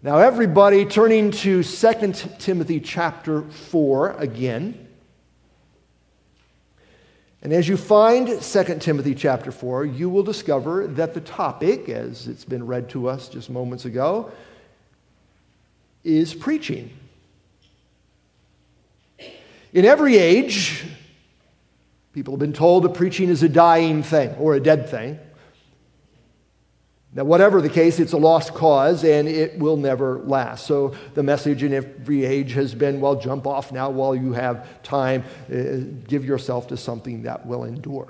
Now, everybody turning to 2 Timothy chapter 4 again. And as you find 2 Timothy chapter 4, you will discover that the topic, as it's been read to us just moments ago, is preaching. In every age, people have been told that preaching is a dying thing or a dead thing. Now, whatever the case, it's a lost cause and it will never last. So the message in every age has been, well, jump off now while you have time. Give yourself to something that will endure.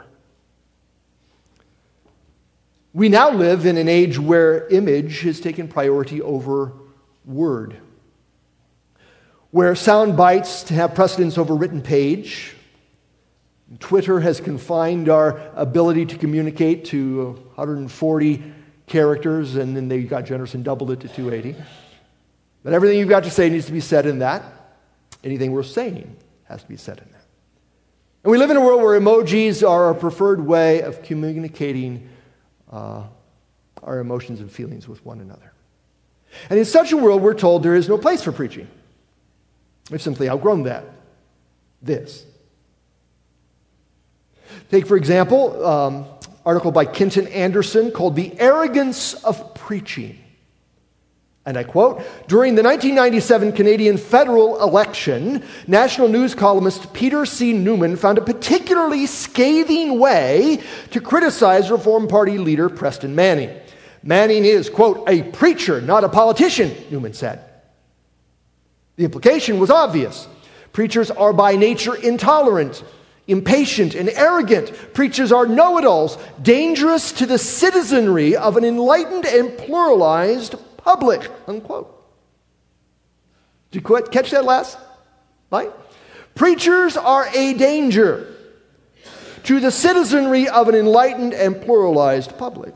We now live in an age where image has taken priority over word, where sound bites have precedence over written page. Twitter has confined our ability to communicate to 140 characters, and then they got generous and doubled it to 280. But everything you've got to say needs to be said in that. Anything worth saying has to be said in that. And we live in a world where emojis are our preferred way of communicating our emotions and feelings with one another. And in such a world, we're told there is no place for preaching. We've simply outgrown that. Take, for example, article by Kenton Anderson called The Arrogance of Preaching. And I quote, during the 1997 Canadian federal election, national news columnist Peter C. Newman found a particularly scathing way to criticize Reform Party leader Preston Manning. Manning is, quote, a preacher, not a politician, Newman said. The implication was obvious. Preachers are by nature intolerant, impatient, and arrogant. Preachers are know-it-alls, dangerous to the citizenry of an enlightened and pluralized public, unquote. Did you catch that last line? Preachers are a danger to the citizenry of an enlightened and pluralized public.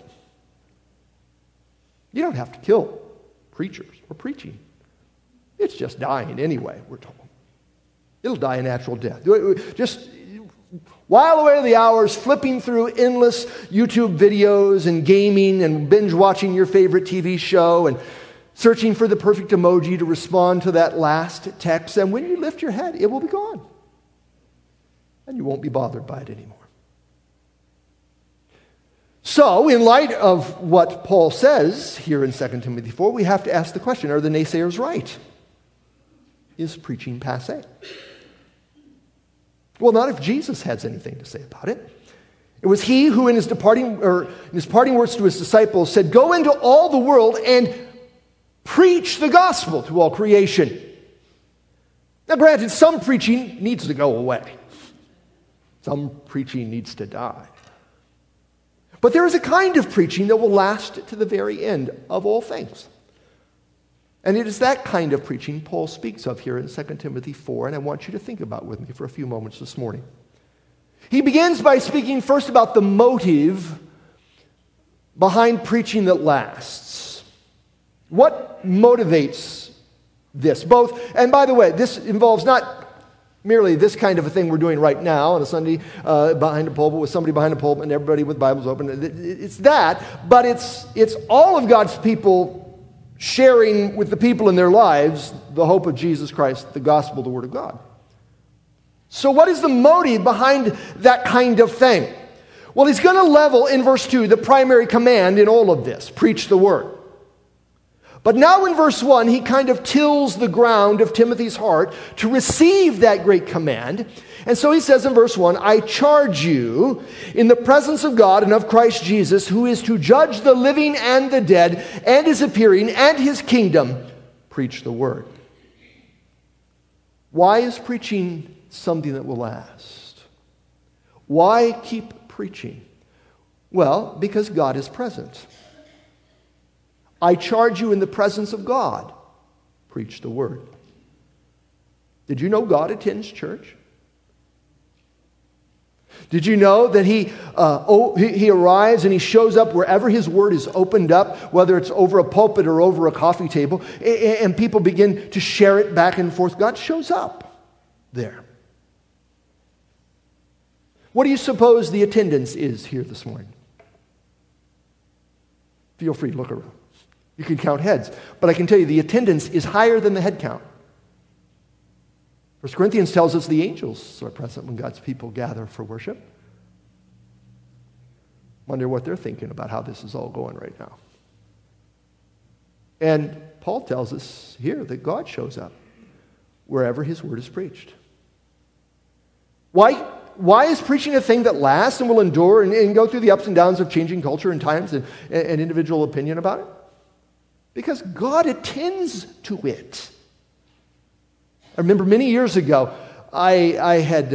You don't have to kill preachers or preaching. It's just dying anyway, we're told. It'll die a natural death. Just while away the hours flipping through endless YouTube videos and gaming and binge watching your favorite TV show and searching for the perfect emoji to respond to that last text. And when you lift your head, it will be gone. And you won't be bothered by it anymore. So, in light of what Paul says here in 2 Timothy 4, we have to ask the question, are the naysayers right? Is preaching passé? Well, not if Jesus has anything to say about it. It was he who in his parting words to his disciples said, go into all the world and preach the gospel to all creation. Now granted, some preaching needs to go away. Some preaching needs to die. But there is a kind of preaching that will last to the very end of all things. And it is that kind of preaching Paul speaks of here in 2 Timothy 4, and I want you to think about with me for a few moments this morning. He begins by speaking first about the motive behind preaching that lasts. What motivates this? Both, and by the way, this involves not merely this kind of a thing we're doing right now on a Sunday behind a pulpit with somebody behind a pulpit and everybody with Bibles open. It's that, but it's all of God's people sharing with the people in their lives the hope of Jesus Christ, the gospel, the word of God. So what is the motive behind that kind of thing? Well, he's going to level in verse 2 the primary command in all of this, preach the word. But now in verse 1, he kind of tills the ground of Timothy's heart to receive that great command. And so he says in verse 1, I charge you in the presence of God and of Christ Jesus, who is to judge the living and the dead, and is appearing, and his kingdom, preach the word. Why is preaching something that will last? Why keep preaching? Well, because God is present. I charge you in the presence of God, preach the word. Did you know God attends church? Did you know that he arrives and he shows up wherever his word is opened up, whether it's over a pulpit or over a coffee table, and people begin to share it back and forth? God shows up there. What do you suppose the attendance is here this morning? Feel free to look around. You can count heads. But I can tell you the attendance is higher than the head count. 1 Corinthians tells us the angels are present when God's people gather for worship. Wonder what they're thinking about how this is all going right now. And Paul tells us here that God shows up wherever his word is preached. Why is preaching a thing that lasts and will endure and go through the ups and downs of changing culture and times and individual opinion about it? Because God attends to it. I remember many years ago, I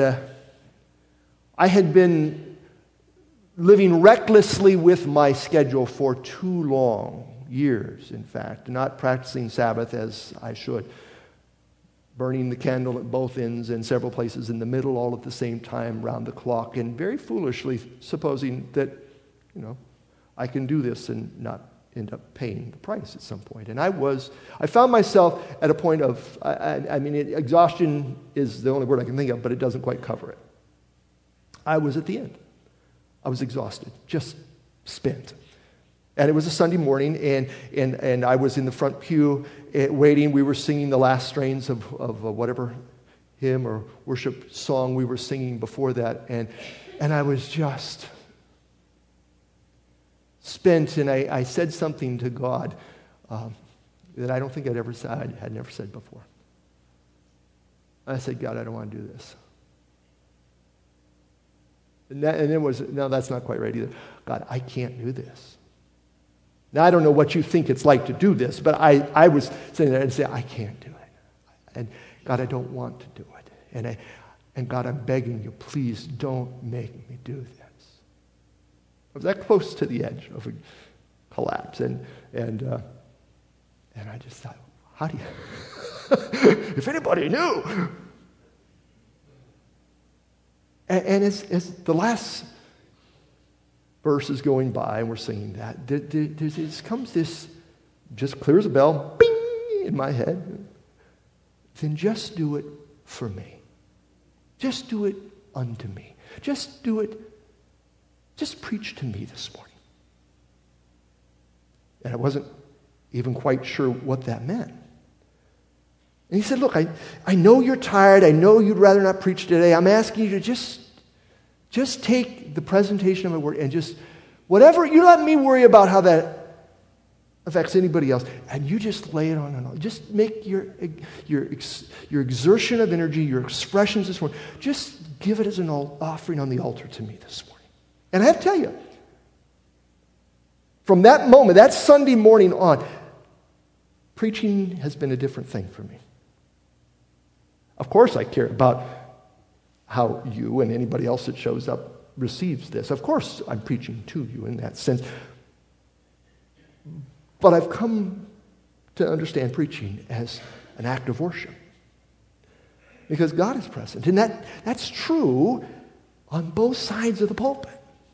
had been living recklessly with my schedule for too long, years in fact, not practicing Sabbath as I should, burning the candle at both ends and several places in the middle all at the same time round the clock, and very foolishly supposing that, I can do this and not end up paying the price at some point. And I found myself at a point of, exhaustion is the only word I can think of, but it doesn't quite cover it. I was at the end. I was exhausted, just spent. And it was a Sunday morning, and I was in the front pew waiting. We were singing the last strains of whatever hymn or worship song we were singing before that, and I was just spent, and I said something to God that I don't think I'd never said before. I said, God, I don't want to do this. And it was, no, that's not quite right either. God, I can't do this. Now, I don't know what you think it's like to do this, but I was sitting there and saying, I can't do it. And God, I don't want to do it. And God, I'm begging you, please don't make me do this. I was that close to the edge of a collapse. And I just thought, how do you... if anybody knew... And as the last verse is going by, and we're singing that, there comes this, just clear as a bell, bing, in my head. Then just do it for me. Just do it unto me. Just do it, just preach to me this morning. And I wasn't even quite sure what that meant. And he said, look, I know you're tired. I know you'd rather not preach today. I'm asking you to just take the presentation of my word and just, whatever, you let me worry about how that affects anybody else. And you just lay it on. Just make your exertion of energy, your expressions this morning, just give it as an offering on the altar to me this morning. And I have to tell you, from that moment, that Sunday morning on, preaching has been a different thing for me. Of course I care about how you and anybody else that shows up receives this. Of course I'm preaching to you in that sense. But I've come to understand preaching as an act of worship. Because God is present. And that's true on both sides of the pulpit.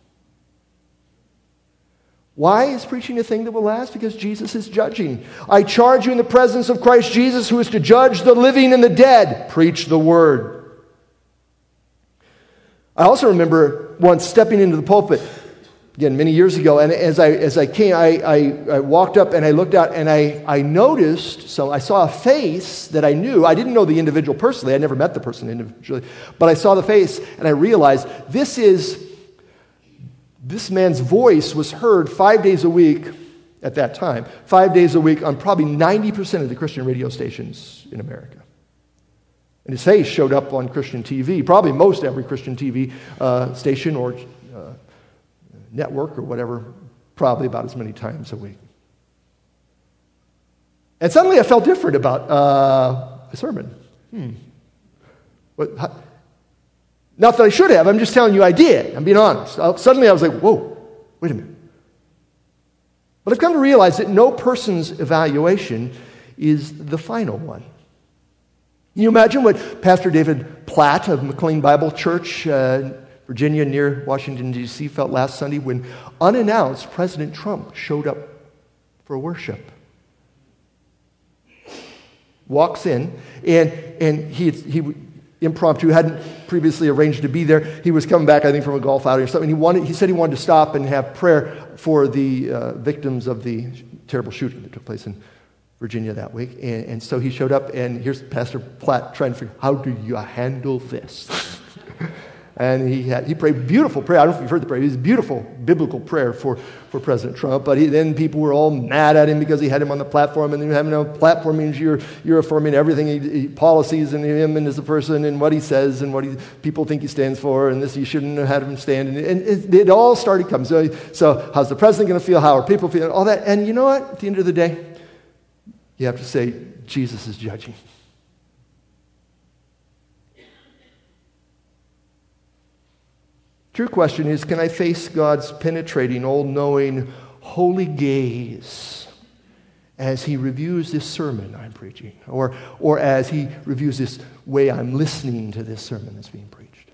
Why is preaching a thing that will last? Because Jesus is judging. I charge you in the presence of Christ Jesus, who is to judge the living and the dead. Preach the word. I also remember once stepping into the pulpit, again, many years ago, and as I came, I walked up and I looked out and I noticed, so I saw a face that I knew. I didn't know the individual personally. I never met the person individually. But I saw the face and I realized this man's voice was heard 5 days a week at that time, 5 days a week on probably 90% of the Christian radio stations in America. And his face showed up on Christian TV, probably most every Christian TV station or network or whatever, probably about as many times a week. And suddenly I felt different about a sermon. Not that I should have, I'm just telling you I did. I'm being honest. Suddenly I was like, whoa, wait a minute. But I've come to realize that no person's evaluation is the final one. Can you imagine what Pastor David Platt of McLean Bible Church, Virginia near Washington, D.C. felt last Sunday when unannounced President Trump showed up for worship? Walks in, and he impromptu, hadn't previously arranged to be there. He was coming back, I think, from a golf outing or something. He said he wanted to stop and have prayer for the victims of the terrible shooting that took place in Virginia that week. And so he showed up, and here's Pastor Platt trying to figure, how do you handle this? And he prayed a beautiful prayer. I don't know if you've heard the prayer. It was a beautiful biblical prayer for President Trump. But then people were all mad at him because he had him on the platform. And then having a platform means you're affirming everything, policies and him and as a person and what he says and what people think he stands for. And this, you shouldn't have had him stand. And it all started coming. So how's the president going to feel? How are people feeling? All that. And you know what? At the end of the day, you have to say, Jesus is judging. True question is, can I face God's penetrating, all-knowing, holy gaze as he reviews this sermon I'm preaching, or as he reviews this way I'm listening to this sermon that's being preached?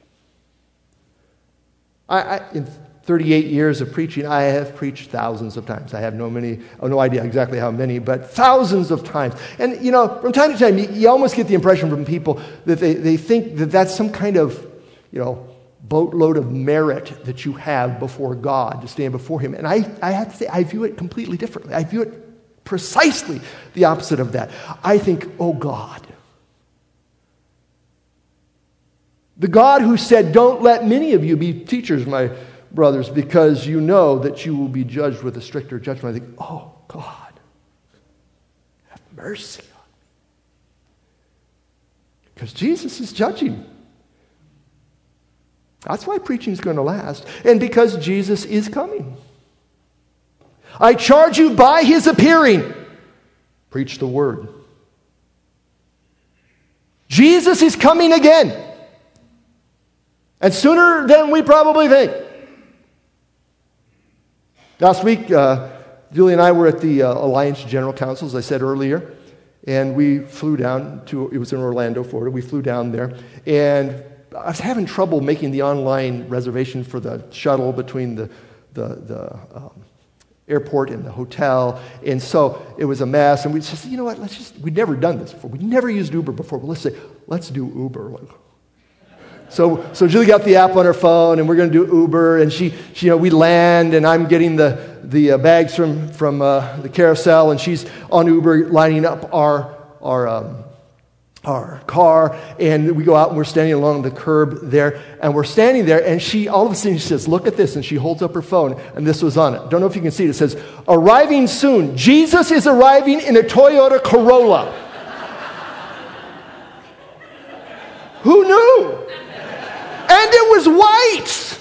In 38 years of preaching, I have preached thousands of times. I have no idea exactly how many, but thousands of times. And, from time to time, you almost get the impression from people that they think that that's some kind of, boatload of merit that you have before God to stand before him. And I have to say, I view it completely differently. I view it precisely the opposite of that. I think, oh God, the God who said, don't let many of you be teachers, my brothers, because you know that you will be judged with a stricter judgment. I think, oh God, have mercy on me. Because Jesus is judging. That's why preaching is going to last. And because Jesus is coming. I charge you by his appearing. Preach the word. Jesus is coming again. And sooner than we probably think. Last week, Julie and I were at the Alliance General Council, as I said earlier. And we flew down it was in Orlando, Florida. We flew down there. And I was having trouble making the online reservation for the shuttle between the airport and the hotel. And so it was a mess. And we said, you know what, we'd never done this before. We'd never used Uber before. But let's do Uber. So Julie got the app on her phone, and we're going to do Uber. And we land, and I'm getting the bags from the carousel, and she's on Uber lining up our car, and we go out and we're standing along the curb there, and we're standing there, and all of a sudden she says, look at this, and she holds up her phone, and this was on it. Don't know if you can see it. It says, arriving soon. Jesus is arriving in a Toyota Corolla. Who knew? And it was white.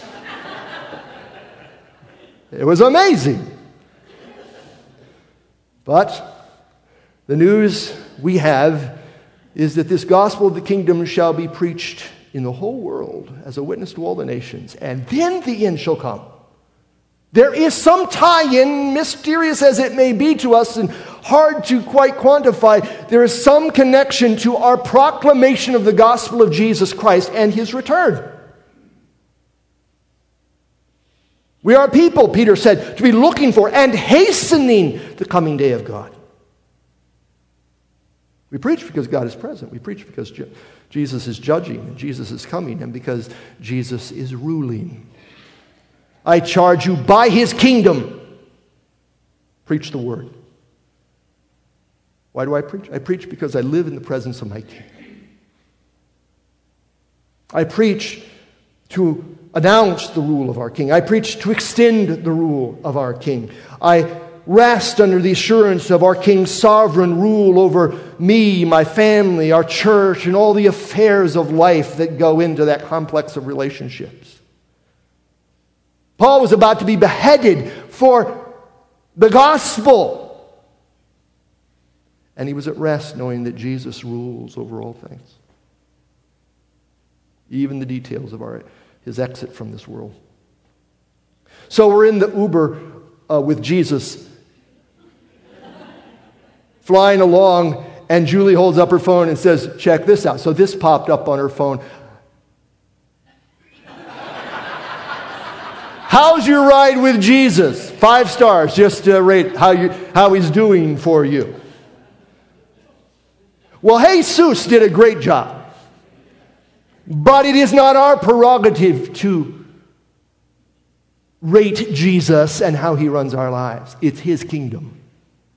It was amazing. But the news we have is that this gospel of the kingdom shall be preached in the whole world as a witness to all the nations, and then the end shall come. There is some tie-in, mysterious as it may be to us and hard to quite quantify, there is some connection to our proclamation of the gospel of Jesus Christ and his return. We are people, Peter said, to be looking for and hastening the coming day of God. We preach because God is present. We preach because Jesus is judging and Jesus is coming and because Jesus is ruling. I charge you by his kingdom. Preach the word. Why do I preach? I preach because I live in the presence of my King. I preach to announce the rule of our King. I preach to extend the rule of our King. I rest under the assurance of our King's sovereign rule over me, my family, our church, and all the affairs of life that go into that complex of relationships. Paul was about to be beheaded for the gospel. And he was at rest knowing that Jesus rules over all things. Even the details of his exit from this world. So we're in the Uber with Jesus flying along, and Julie holds up her phone and says, check this out. So this popped up on her phone. How's your ride with Jesus? 5 stars, just to rate how he's doing for you. Well, Jesus did a great job. But it is not our prerogative to rate Jesus and how he runs our lives. It's his kingdom.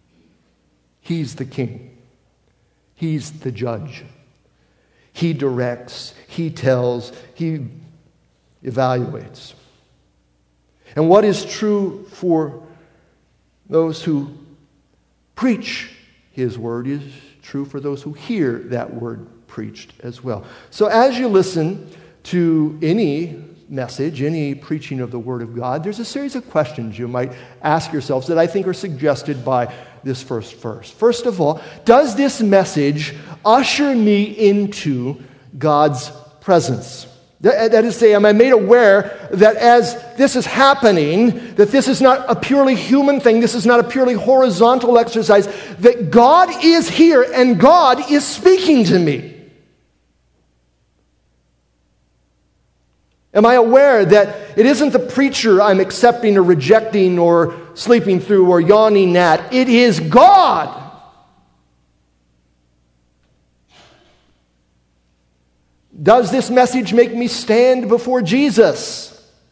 He's the king. He's the judge. He directs, he tells, he evaluates. And what is true for those who preach his word is true for those who hear that word preached as well. So as you listen to any message, any preaching of the word of God, there's a series of questions you might ask yourselves that I think are suggested by this first verse. First of all, does this message usher me into God's presence? That is to say, am I made aware that as this is happening, that this is not a purely human thing, this is not a purely horizontal exercise, that God is here and God is speaking to me? Am I aware that it isn't the preacher I'm accepting or rejecting or sleeping through or yawning at? It is God. Does this message make me stand before Jesus?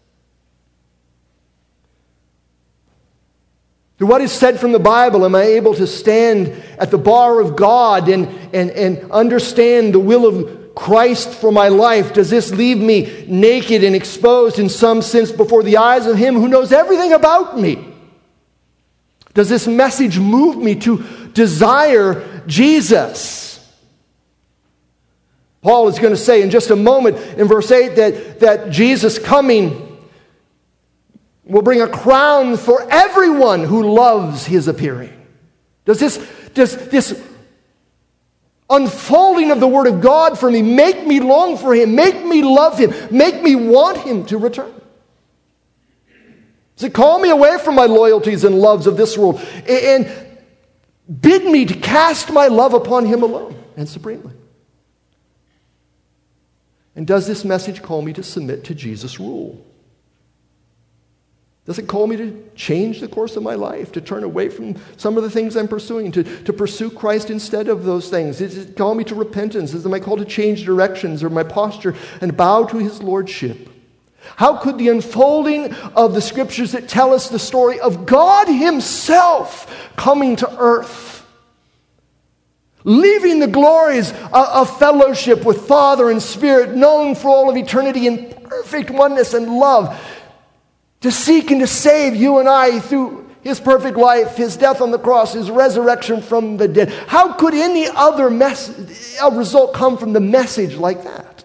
Through what is said from the Bible, am I able to stand at the bar of God and understand the will of Christ for my life? Does this leave me naked and exposed in some sense before the eyes of Him who knows everything about me? Does this message move me to desire Jesus? Paul is going to say in just a moment in verse 8 that Jesus coming will bring a crown for everyone who loves His appearing. Does this unfolding of the Word of God for me make me long for Him, make me love Him, make me want Him to return? Does it call me away from my loyalties and loves of this world and bid me to cast my love upon Him alone and supremely? And does this message call me to submit to Jesus' rule? Does it call me to change the course of my life, to turn away from some of the things I'm pursuing, to pursue Christ instead of those things? Does it call me to repentance? Is it my call to change directions or my posture and bow to His lordship? How could the unfolding of the Scriptures that tell us the story of God Himself coming to earth, leaving the glories of fellowship with Father and Spirit, known for all of eternity in perfect oneness and love, to seek and to save you and I through His perfect life, His death on the cross, His resurrection from the dead? How could any other result come from the message like that?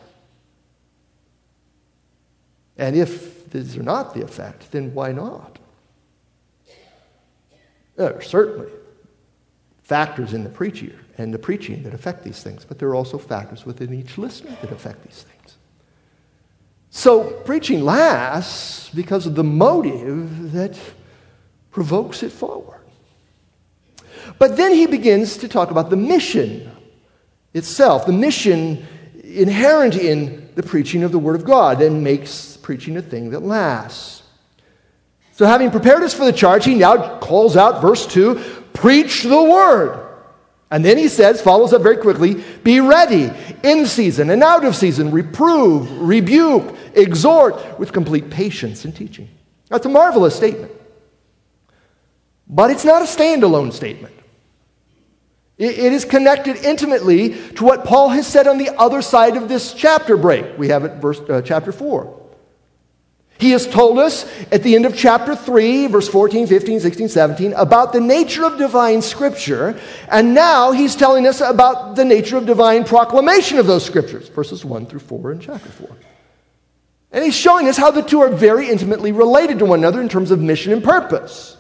And if these are not the effect, then why not? There are certainly factors in the preacher and the preaching that affect these things, but there are also factors within each listener that affect these things. So preaching lasts because of the motive that provokes it forward. But then he begins to talk about the mission itself, the mission inherent in the preaching of the Word of God, and makes preaching a thing that lasts. So having prepared us for the charge, he now calls out, verse 2, preach the Word. And then he says, follows up very quickly, be ready in season and out of season, reprove, rebuke, exhort with complete patience and teaching. That's a marvelous statement. But it's not a standalone statement. It is connected intimately to what Paul has said on the other side of this chapter break. We have it chapter 4. He has told us at the end of chapter 3, verse 14, 15, 16, 17, about the nature of divine Scripture. And now he's telling us about the nature of divine proclamation of those Scriptures, verses 1 through 4 in chapter 4. And he's showing us how the two are very intimately related to one another in terms of mission and purpose.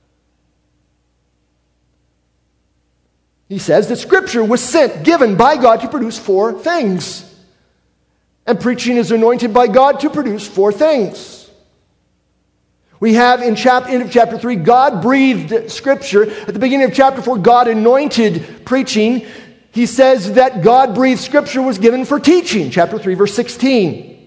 He says that Scripture was sent, given by God to produce 4 things. And preaching is anointed by God to produce 4 things. We have in end of chapter 3, God breathed Scripture. At the beginning of chapter 4, God anointed preaching. He says that God breathed Scripture was given for teaching. Chapter 3, verse 16.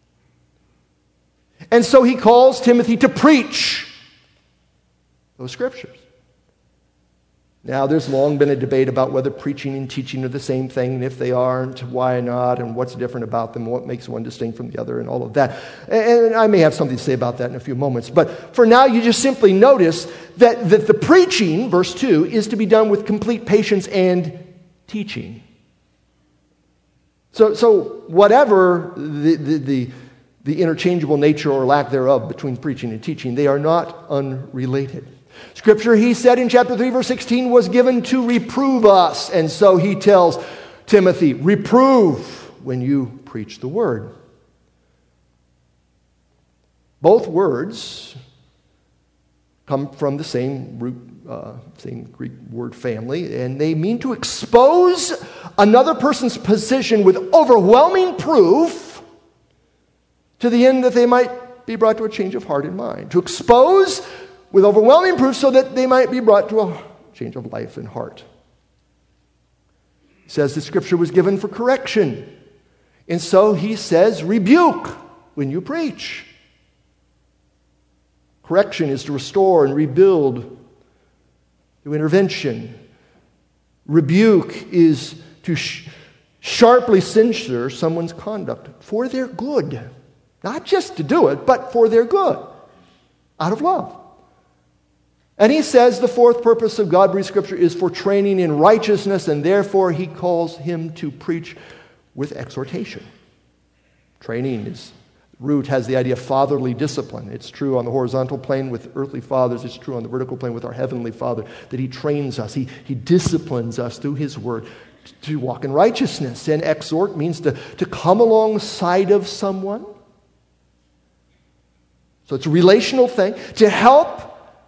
And so he calls Timothy to preach those Scriptures. Now, there's long been a debate about whether preaching and teaching are the same thing, and if they aren't, why not, and what's different about them, what makes one distinct from the other, and all of that. And I may have something to say about that in a few moments. But for now, you just simply notice that the preaching, verse 2, is to be done with complete patience and teaching. So whatever the interchangeable nature or lack thereof between preaching and teaching, they are not unrelated. Scripture, he said in chapter 3, verse 16, was given to reprove us. And so he tells Timothy, reprove when you preach the word. Both words come from the same root, same Greek word family, and they mean to expose another person's position with overwhelming proof to the end that they might be brought to a change of heart and mind. To expose with overwhelming proof so that they might be brought to a change of life and heart. He says the Scripture was given for correction. And so he says, rebuke when you preach. Correction is to restore and rebuild through intervention. Rebuke is to sharply censure someone's conduct for their good. Not just to do it, but for their good, out of love. And he says the fourth purpose of God-breathed Scripture is for training in righteousness, and therefore he calls him to preach with exhortation. Training is, root has the idea of fatherly discipline. It's true on the horizontal plane with earthly fathers. It's true on the vertical plane with our heavenly Father, that he trains us. He disciplines us through his word to walk in righteousness. And exhort means to come alongside of someone. So it's a relational thing. To help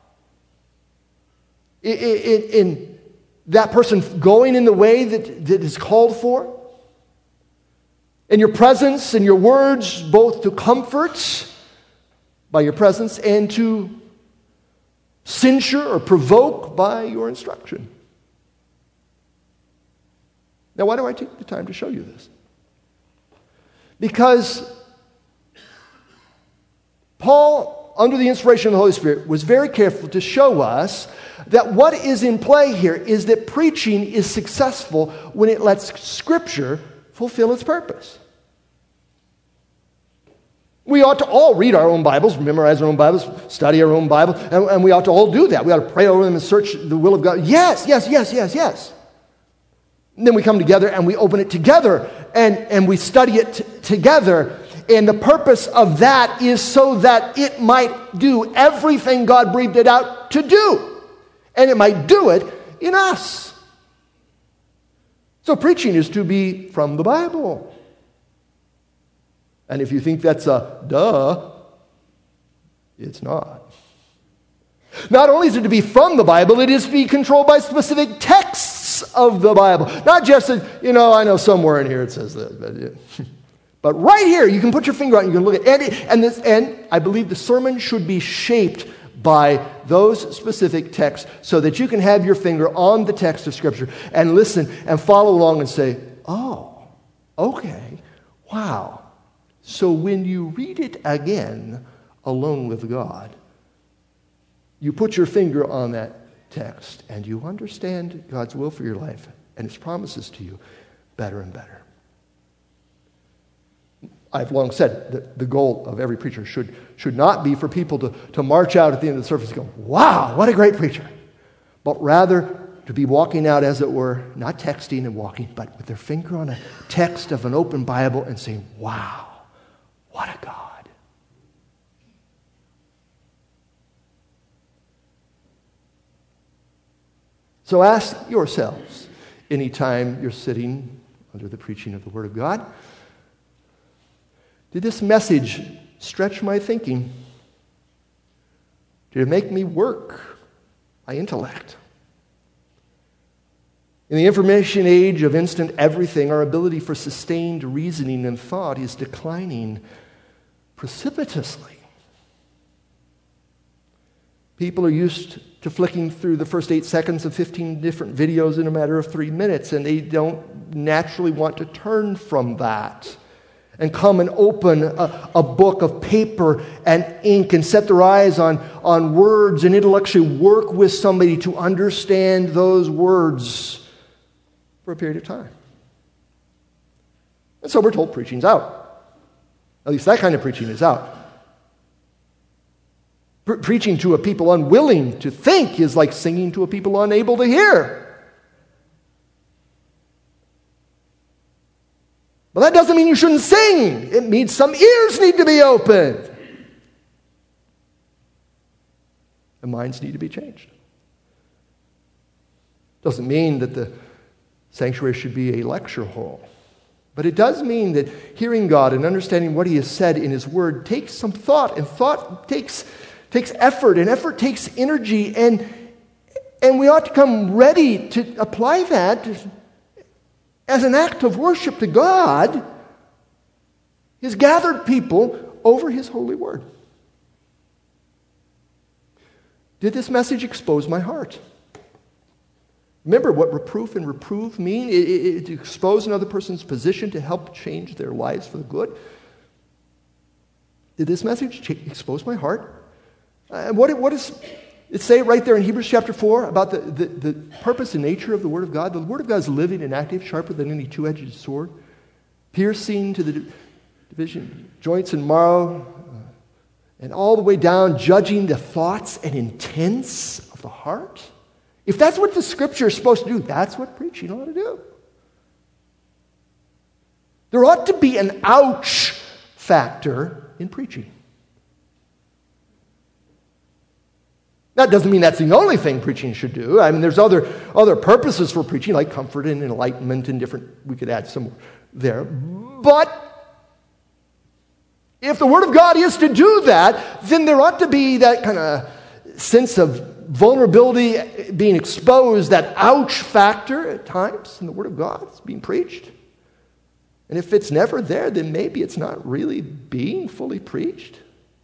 in that person going in the way that is called for. In your presence and your words, both to comfort by your presence and to censure or provoke by your instruction. Now, why do I take the time to show you this? Because Paul, under the inspiration of the Holy Spirit, was very careful to show us that what is in play here is that preaching is successful when it lets Scripture fulfill its purpose. We ought to all read our own Bibles, memorize our own Bibles, study our own Bible, and we ought to all do that. We ought to pray over them and search the will of God. Yes. And then we come together and we open it together and we study it together. And the purpose of that is so that it might do everything God breathed it out to do. And it might do it in us. So preaching is to be from the Bible. And if you think that's a duh, it's not. Not only is it to be from the Bible, it is to be controlled by specific texts of the Bible. Not just, I know somewhere in here it says that. But right here, you can put your finger on it, you can look at it. And I believe the sermon should be shaped by those specific texts so that you can have your finger on the text of Scripture and listen and follow along and say, oh, okay, wow. So when you read it again, alone with God, you put your finger on that text and you understand God's will for your life and His promises to you better and better. I've long said that the goal of every preacher should not be for people to march out at the end of the service and go, wow, what a great preacher. But rather to be walking out, as it were, not texting and walking, but with their finger on a text of an open Bible and saying, wow, what a God. So ask yourselves, anytime you're sitting under the preaching of the Word of God, did this message stretch my thinking? Did it make me work my intellect? In the information age of instant everything, our ability for sustained reasoning and thought is declining precipitously. People are used to flicking through the first 8 seconds of 15 different videos in a matter of 3 minutes, and they don't naturally want to turn from that. and come and open a book of paper and ink and set their eyes on words and intellectually work with somebody to understand those words for a period of time. And so we're told preaching's out. At least that kind of preaching is out. Preaching to a people unwilling to think is like singing to a people unable to hear. But that doesn't mean you shouldn't sing. It means some ears need to be opened. And minds need to be changed. Doesn't mean that the sanctuary should be a lecture hall. But it does mean that hearing God and understanding what He has said in His Word takes some thought, and thought takes effort, and effort takes energy, and we ought to come ready to apply that as an act of worship to God, His gathered people over His holy Word. Did this message expose my heart? Remember what reproof and reprove mean? It to expose another person's position to help change their lives for the good. Did this message expose my heart? What does it say right there in Hebrews chapter 4 about the purpose and nature of the Word of God? The Word of God is living and active, sharper than any two-edged sword, piercing to the division, joints and marrow, and all the way down, judging the thoughts and intents of the heart. If that's what the Scripture is supposed to do, that's what preaching ought to do. There ought to be an ouch factor in preaching. That doesn't mean that's the only thing preaching should do. I mean, there's other purposes for preaching, like comfort and enlightenment and different, we could add some there. But if the Word of God is to do that, then there ought to be that kind of sense of vulnerability being exposed, that ouch factor at times in the Word of God is being preached. And if it's never there, then maybe it's not really being fully preached.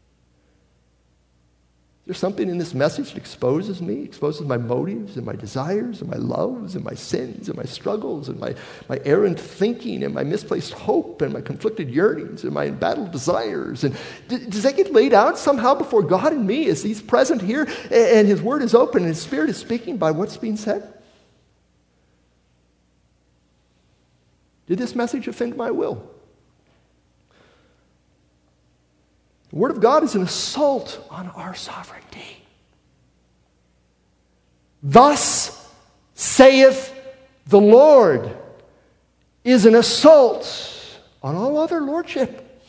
There's something in this message that exposes me, exposes my motives and my desires and my loves and my sins and my struggles and my errant thinking and my misplaced hope and my conflicted yearnings and my embattled desires. And does that get laid out somehow before God and me as He's present here and His Word is open and His Spirit is speaking by what's being said? Did this message offend my will? The Word of God is an assault on our sovereignty. Thus saith the Lord is an assault on all other lordship.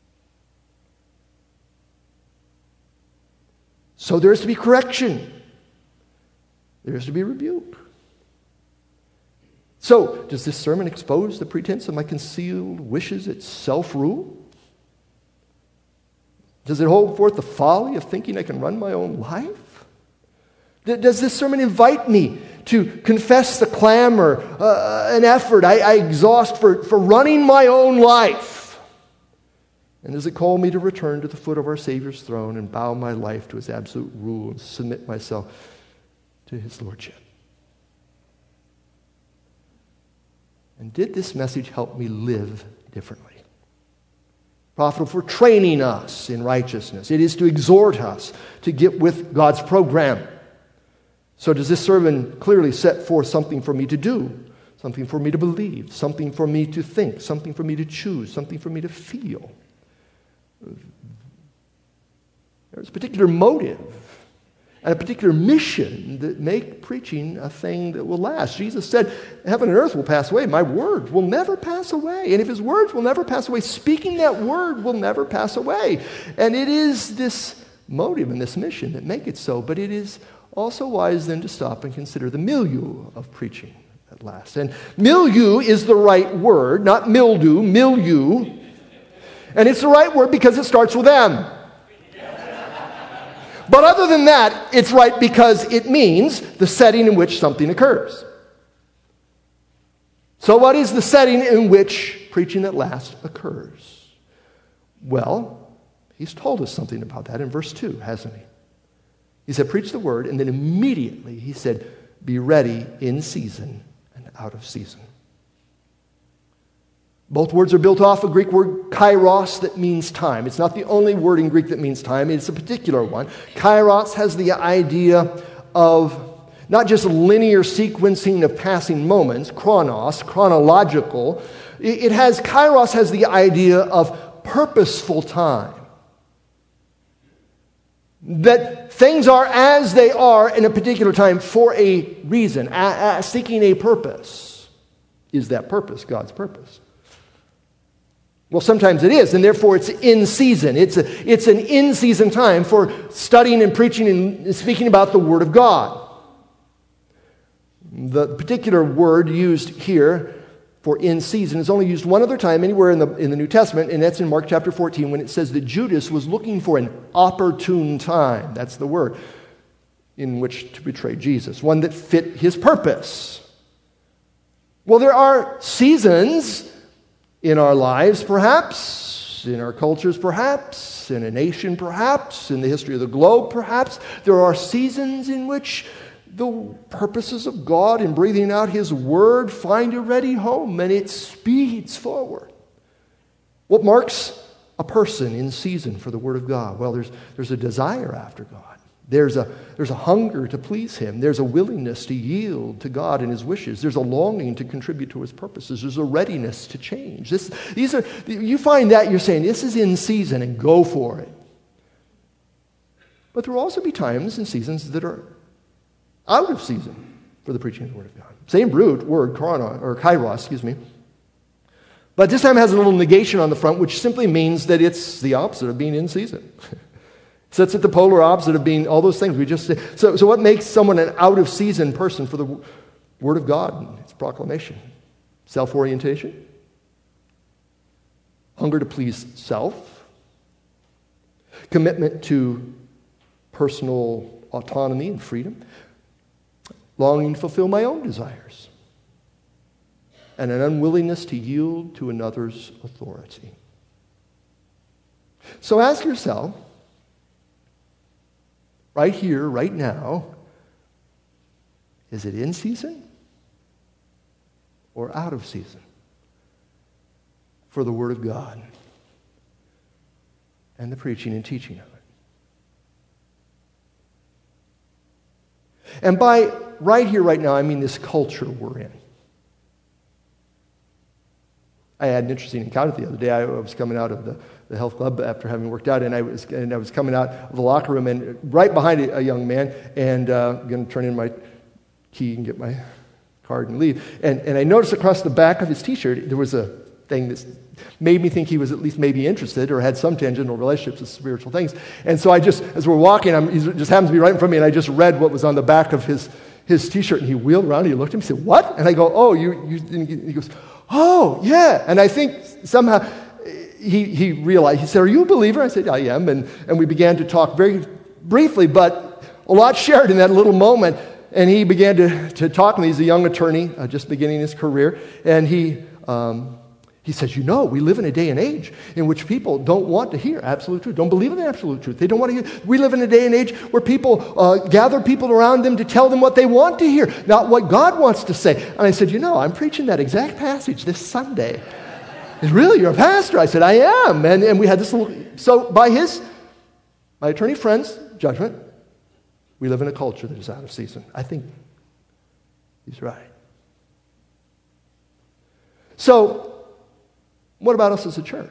So there is to be correction. There is to be rebuke. So, does this sermon expose the pretense of my concealed wishes at self-rule? Does it hold forth the folly of thinking I can run my own life? Does this sermon invite me to confess the clamor, an effort I exhaust for running my own life? And does it call me to return to the foot of our Savior's throne and bow my life to His absolute rule and submit myself to His lordship? And did this message help me live differently? Profitable for training us in righteousness. It is to exhort us to get with God's program. So does this sermon clearly set forth something for me to do, something for me to believe, something for me to think, something for me to choose, something for me to feel? There's a particular motive and a particular mission that make preaching a thing that will last. Jesus said, heaven and earth will pass away. My word will never pass away. And if His words will never pass away, speaking that word will never pass away. And it is this motive and this mission that make it so. But it is also wise then to stop and consider the milieu of preaching at last. And milieu is the right word, not mildew, milieu. And it's the right word because it starts with M. But other than that, it's right because it means the setting in which something occurs. So what is the setting in which preaching at last occurs? Well, He's told us something about that in verse 2, hasn't He? He said, preach the word, and then immediately He said, be ready in season and out of season. Both words are built off a Greek word kairos that means time. It's not the only word in Greek that means time. It's a particular one. Kairos has the idea of not just linear sequencing of passing moments, chronos, chronological. Kairos has the idea of purposeful time. That things are as they are in a particular time for a reason, seeking a purpose. Is that purpose God's purpose? Well, sometimes it is, and therefore it's in season. It's an in-season time for studying and preaching and speaking about the Word of God. The particular word used here for in season is only used one other time anywhere in the New Testament, and that's in Mark chapter 14 when it says that Judas was looking for an opportune time. That's the word in which to betray Jesus, one that fit his purpose. Well, there are seasons in our lives, perhaps, in our cultures, perhaps, in a nation, perhaps, in the history of the globe, perhaps. There are seasons in which the purposes of God in breathing out His Word find a ready home, and it speeds forward. What marks a person in season for the Word of God? Well, there's a desire after God. There's a hunger to please Him. There's a willingness to yield to God and His wishes. There's a longing to contribute to His purposes. There's a readiness to change. You find that, you're saying, this is in season, and go for it. But there will also be times and seasons that are out of season for the preaching of the Word of God. Same root word, kairos, But this time it has a little negation on the front, which simply means that it's the opposite of being in season. So it's at the polar opposite of being all those things we just said. So what makes someone an out-of-season person for the Word of God and its proclamation? Self-orientation, hunger to please self, commitment to personal autonomy and freedom, longing to fulfill my own desires, and an unwillingness to yield to another's authority. So ask yourself, right here, right now, is it in season or out of season for the Word of God and the preaching and teaching of it? And by right here, right now, I mean this culture we're in. I had an interesting encounter the other day. I was coming out of the health club after having worked out, and I was coming out of the locker room, and right behind a young man, and I'm going to turn in my key and get my card and leave. And I noticed across the back of his T-shirt there was a thing that made me think he was at least maybe interested or had some tangential relationships with spiritual things. And so I just, as we're walking, he just happens to be right in front of me, and I just read what was on the back of his T-shirt, and he wheeled around, and he looked at me and said, "What?" And I go, "Oh, you," and he goes, "Oh, yeah." And I think somehow he realized, he said, "Are you a believer?" I said, "I am." And we began to talk very briefly, but a lot shared in that little moment. And he began to talk to me. He's a young attorney, just beginning his career. And he says, we live in a day and age in which people don't want to hear absolute truth, don't believe in absolute truth. They don't want to hear. We live in a day and age where people gather people around them to tell them what they want to hear, not what God wants to say. And I said, I'm preaching that exact passage this Sunday. He said, "Really? You're a pastor?" I said, "I am." And we had this little... So by my attorney friend's judgment, we live in a culture that is out of season. I think he's right. So, what about us as a church?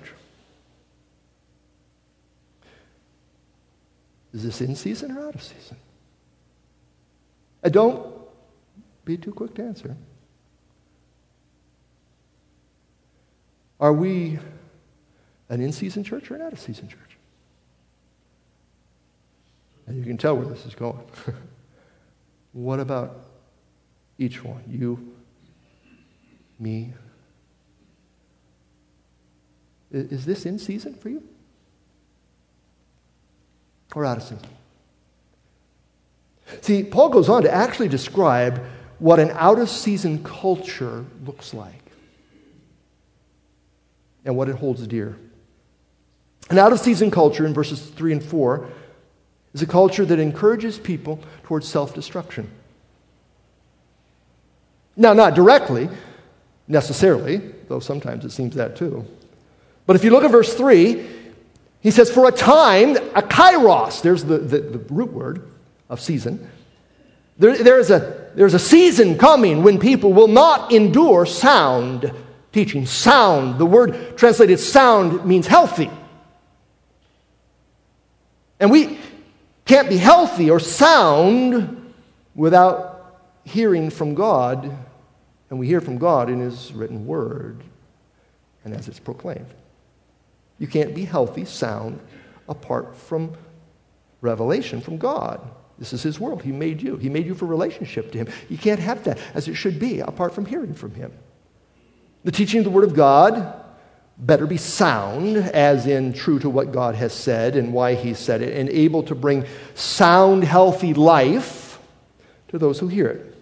Is this in season or out of season? Don't be too quick to answer. Are we an in-season church or an out-of-season church? And you can tell where this is going. What about each one? You, me. Is this in season for you? Or out of season? See, Paul goes on to actually describe what an out-of-season culture looks like and what it holds dear. An out-of-season culture, in verses 3 and 4, is a culture that encourages people towards self-destruction. Now, not directly, necessarily, though sometimes it seems that too. But if you look at verse 3, he says, for a time, a kairos, there's the root word of season. There's a season coming when people will not endure sound teaching. Sound, the word translated sound means healthy. And we can't be healthy or sound without hearing from God. And we hear from God in His written word and as it's proclaimed. You can't be healthy, sound, apart from revelation from God. This is His world. He made you. He made you for relationship to Him. You can't have that as it should be apart from hearing from Him. The teaching of the Word of God better be sound, as in true to what God has said and why He said it, and able to bring sound, healthy life to those who hear it.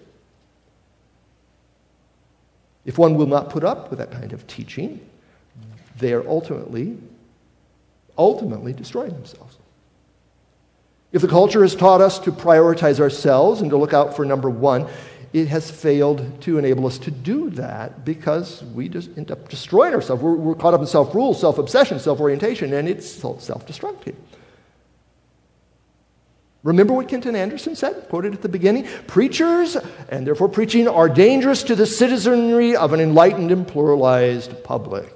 If one will not put up with that kind of teaching, they are ultimately destroying themselves. If the culture has taught us to prioritize ourselves and to look out for number one, it has failed to enable us to do that because we just end up destroying ourselves. We're caught up in self-rule, self-obsession, self-orientation, and it's self-destructive. Remember what Kenton Anderson said, quoted at the beginning? Preachers, and therefore preaching, are dangerous to the citizenry of an enlightened and pluralized public.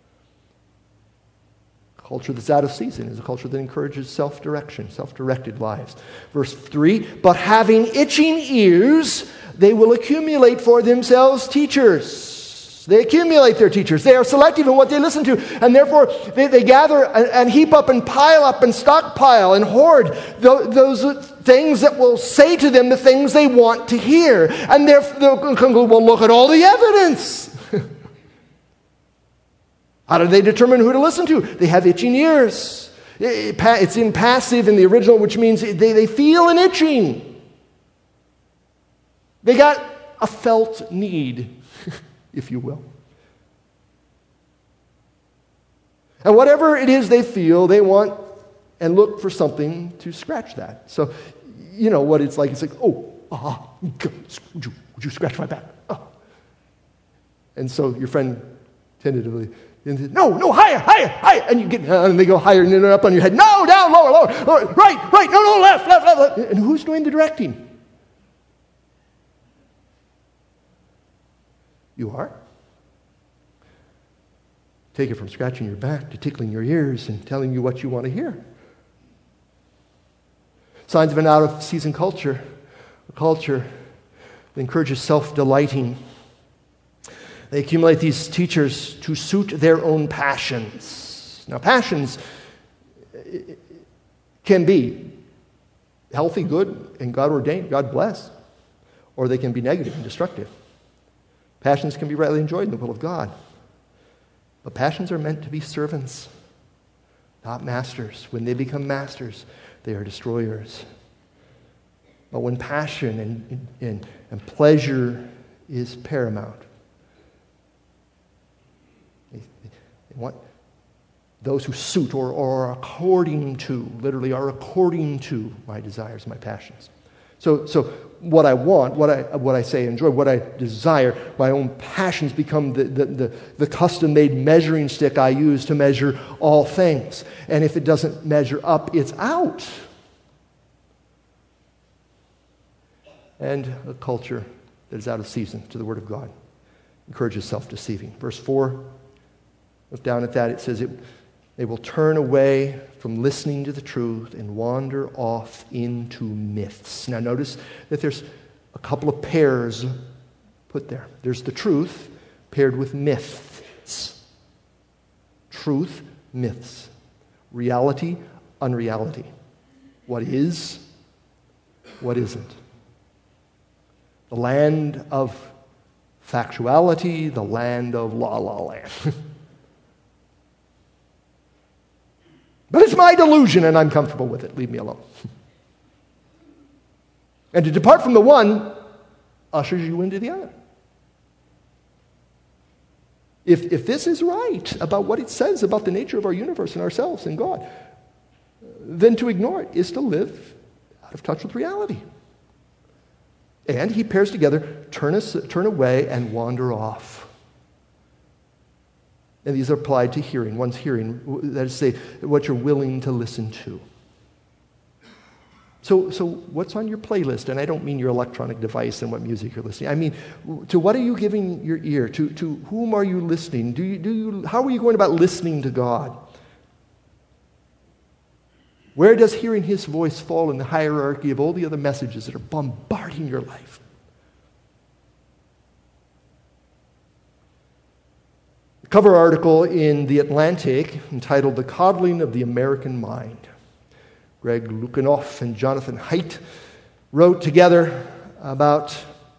A culture that's out of season is a culture that encourages self-direction, self-directed lives. Verse 3, but having itching ears, they will accumulate for themselves teachers. They accumulate their teachers. They are selective in what they listen to, and therefore they gather and heap up and pile up and stockpile and hoard those things that will say to them the things they want to hear. And they'll conclude, well, look at all the evidence. How do they determine who to listen to? They have itching ears. It's in passive in the original, which means they feel an itching. They got a felt need, if you will. And whatever it is they feel, they want and look for something to scratch that. So, you know what it's like. It's like, would you scratch my back? Oh. And so your friend tentatively, no, higher. And you get, and they go higher and they're up on your head. No, down, lower, right, no, left. And who's doing the directing? You are. Take it from scratching your back to tickling your ears and telling you what you want to hear. Signs of an out-of-season culture, a culture that encourages self-delighting. They accumulate these teachers to suit their own passions. Now, passions can be healthy, good, and God-ordained, God-blessed, or they can be negative and destructive. Passions can be rightly enjoyed in the will of God. But passions are meant to be servants, not masters. When they become masters, they are destroyers. But when passion and pleasure is paramount, they want those who suit or are according to, literally are according to my desires, my passions. So what I want, what I say enjoy, what I desire, my own passions become the custom-made measuring stick I use to measure all things. And if it doesn't measure up, it's out. And a culture that is out of season to the Word of God encourages self-deceiving. Verse 4, look down at that, it says they will turn away from listening to the truth and wander off into myths. Now notice that there's a couple of pairs put there. There's the truth paired with myths. Truth, myths. Reality, unreality. What is, what isn't. The land of factuality, the land of la-la land. But it's my delusion and I'm comfortable with it. Leave me alone. And to depart from the one ushers you into the other. If this is right about what it says about the nature of our universe and ourselves and God, then to ignore it is to live out of touch with reality. And he pairs together, turn away and wander off. And these are applied to hearing. One's hearing, that is to say, what you're willing to listen to. So what's on your playlist? And I don't mean your electronic device and what music you're listening. I mean, to what are you giving your ear? To whom are you listening? How are you going about listening to God? Where does hearing His voice fall in the hierarchy of all the other messages that are bombarding your life? A cover article in The Atlantic entitled "The Coddling of the American Mind." Greg Lukianoff and Jonathan Haidt wrote together about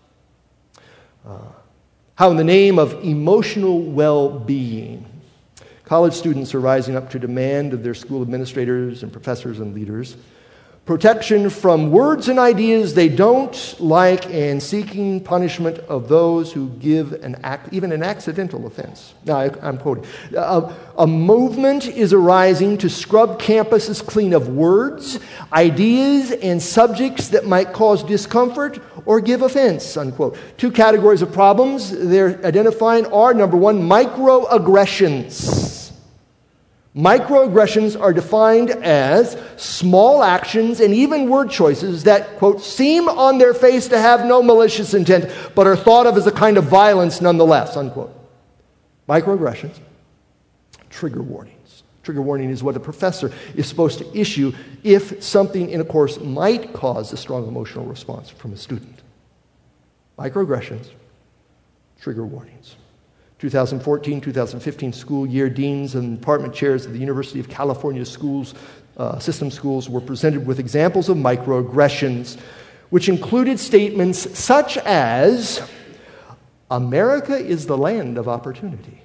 how in the name of emotional well-being, college students are rising up to demand of their school administrators and professors and leaders protection from words and ideas they don't like and seeking punishment of those who give even an accidental offense. Now, I'm quoting. A movement is arising to scrub campuses clean of words, ideas, and subjects that might cause discomfort or give offense, unquote. Two categories of problems they're identifying are, number one, microaggressions. Microaggressions are defined as small actions and even word choices that, quote, seem on their face to have no malicious intent, but are thought of as a kind of violence nonetheless, unquote. Microaggressions, trigger warnings. Trigger warning is what a professor is supposed to issue if something in a course might cause a strong emotional response from a student. Microaggressions, trigger warnings. 2014-2015 school year, deans and department chairs of the University of California system schools were presented with examples of microaggressions, which included statements such as, "America is the land of opportunity."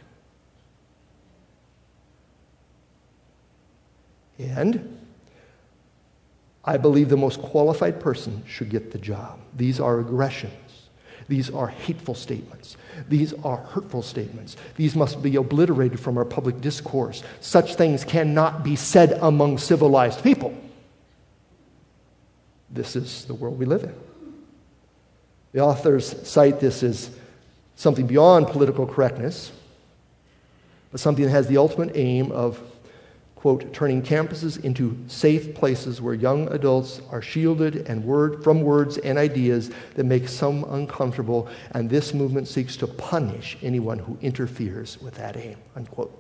And, "I believe the most qualified person should get the job." These are aggressions. These are hateful statements. These are hurtful statements. These must be obliterated from our public discourse. Such things cannot be said among civilized people. This is the world we live in. The authors cite this as something beyond political correctness, but something that has the ultimate aim of, quote, turning campuses into safe places where young adults are shielded from words and ideas that make some uncomfortable, and this movement seeks to punish anyone who interferes with that aim, unquote.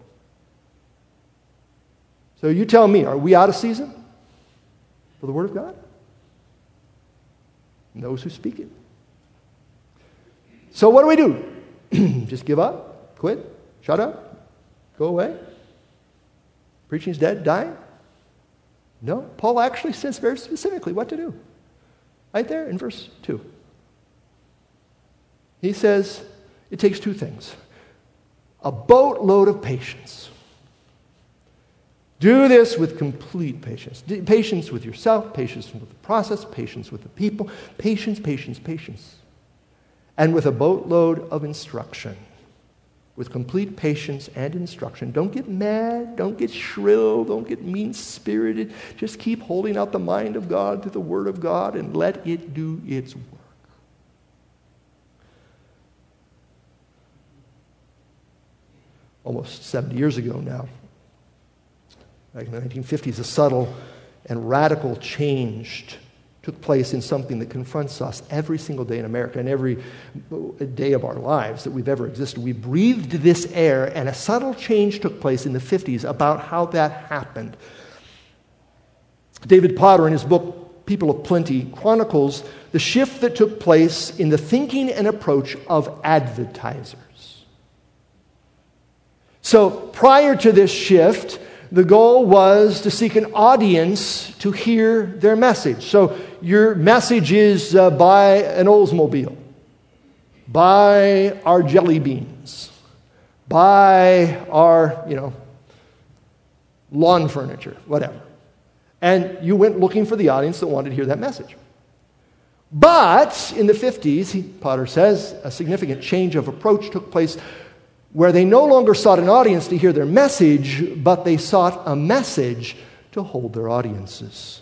So you tell me, are we out of season for the Word of God? And those who speak it. So what do? Just give up? Quit? Shut up? Go away? Preaching's dead, dying? No. Paul actually says very specifically what to do. Right there in verse 2. He says it takes two things. A boatload of patience. Do this with complete patience. Patience with yourself, patience with the process, patience with the people, patience. And with a boatload of instruction. With complete patience and instruction. Don't get mad, don't get shrill, don't get mean-spirited. Just keep holding out the mind of God to the Word of God and let it do its work. Almost 70 years ago now, back in the 1950s, a subtle and radical change took place in something that confronts us every single day in America and every day of our lives that we've ever existed. We breathed this air, and a subtle change took place in the 50s about how that happened. David Potter, in his book, People of Plenty, chronicles the shift that took place in the thinking and approach of advertisers. So prior to this shift, the goal was to seek an audience to hear their message. So your message is buy an Oldsmobile, buy our jelly beans, buy our, lawn furniture, whatever. And you went looking for the audience that wanted to hear that message. But in the 50s, Potter says, a significant change of approach took place where they no longer sought an audience to hear their message, but they sought a message to hold their audiences.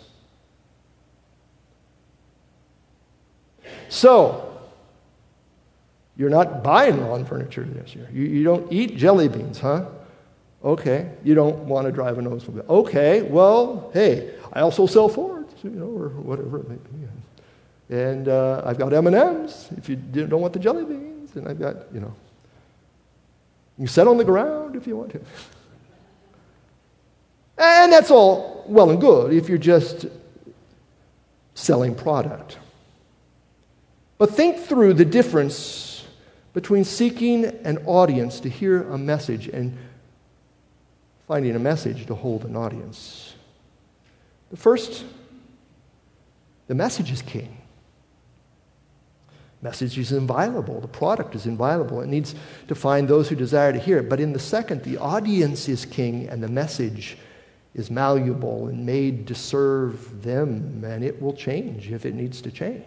So, you're not buying lawn furniture this year. You don't eat jelly beans, huh? Okay, you don't want to drive a Oldsmobile. Okay, well, hey, I also sell Fords, or whatever it may be. And I've got M&Ms if you don't want the jelly beans. And I've got, you sit on the ground if you want to. And that's all well and good if you're just selling product. But think through the difference between seeking an audience to hear a message and finding a message to hold an audience. The first, the message is king. Message is inviolable. The product is inviolable. It needs to find those who desire to hear it. But in the second, the audience is king and the message is malleable and made to serve them, and it will change if it needs to change.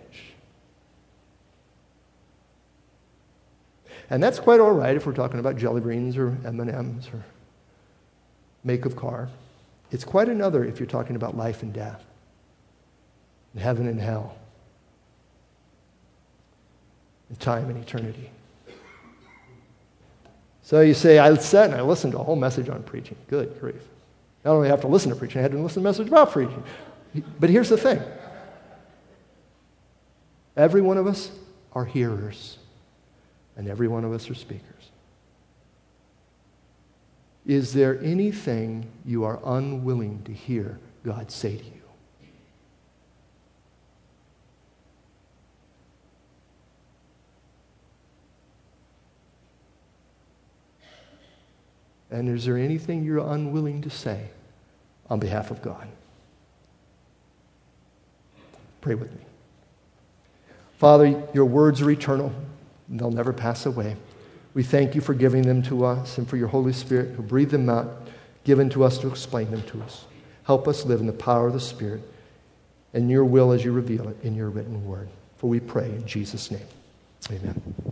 And that's quite all right if we're talking about jelly beans or M&Ms or make of car. It's quite another if you're talking about life and death, and heaven and hell, and time and eternity. So you say, I sat and I listened to a whole message on preaching. Good grief. Not only have to listen to preaching, I had to listen to a message about preaching. But here's the thing. Every one of us are hearers, and every one of us are speakers. Is there anything you are unwilling to hear God say to you? And is there anything you're unwilling to say on behalf of God? Pray with me. Father, your words are eternal, and they'll never pass away. We thank you for giving them to us and for your Holy Spirit who breathed them out, given to us to explain them to us. Help us live in the power of the Spirit and your will as you reveal it in your written word. For we pray in Jesus' name. Amen.